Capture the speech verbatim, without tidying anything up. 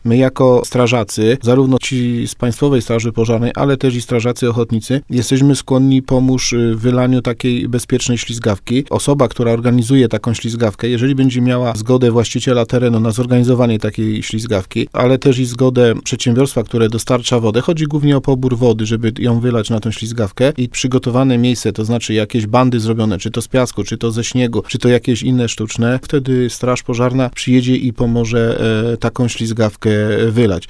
My jako strażacy, zarówno ci z Państwowej Straży Pożarnej, ale też i strażacy ochotnicy, jesteśmy skłonni pomóc w wylaniu takiej bezpiecznej ślizgawki. Osoba, która organizuje taką ślizgawkę, jeżeli będzie miała zgodę właściciela terenu na zorganizowanie takiej ślizgawki, ale też i zgodę przedsiębiorstwa, które dostarcza wodę, chodzi głównie o pobór wody, żeby ją wylać na tą ślizgawkę i przygotowane miejsce, to znaczy jakieś bandy zrobione, czy to z piasku, czy to ze śniegu, czy to jakieś inne sztuczne, wtedy Straż Pożarna przyjedzie i pomoże e, taką ślizgawkę wylać.